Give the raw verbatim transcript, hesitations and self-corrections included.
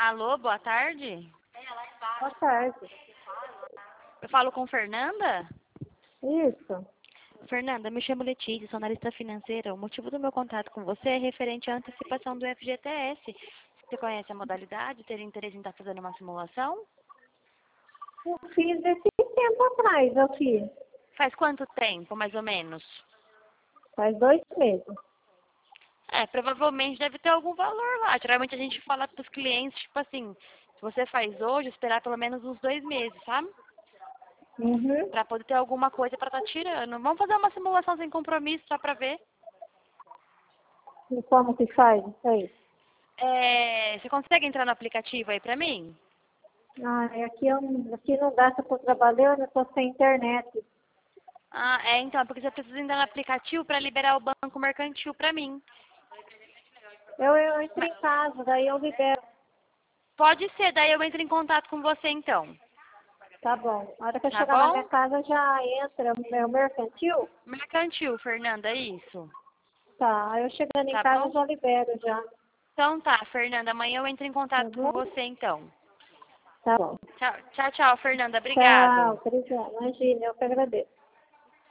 Alô, boa tarde. Boa tarde. Eu falo com Fernanda? Isso. Fernanda, me chamo Letícia, sou analista financeira. O motivo do meu contato com você é referente à antecipação do F G T S. Você conhece a modalidade? Teria interesse em estar fazendo uma simulação? Eu fiz esse tempo atrás, eu fiz. Faz quanto tempo, mais ou menos? Faz dois meses. É, provavelmente deve ter algum valor lá. Geralmente a gente fala para os clientes, tipo assim, se você faz hoje, esperar pelo menos uns dois meses, sabe? Uhum. Para poder ter alguma coisa para estar tirando. Vamos fazer uma simulação sem compromisso, só para ver. E como que faz isso aí? É, você consegue entrar no aplicativo aí para mim? Ah, é aqui, eu, aqui não dá, se eu tô trabalhando, eu tô sem internet. Ah, é, então, porque você precisa entrar no aplicativo para liberar o banco mercantil para mim. Eu, eu entro Mas em casa, daí eu libero. pode ser, daí eu entro em contato com você então. Tá bom. A hora que eu Tá chegar na minha bom? casa já entra o meu mercantil. Mercantil, Fernanda, é isso. Tá, aí eu chegando em Tá casa eu bom? já libero já. Então tá, Fernanda, amanhã eu entro em Tá contato com bom? você então. Tá bom. Tchau, tchau, tchau, Fernanda. Tchau, Obrigado. obrigada. Imagina, eu que agradeço.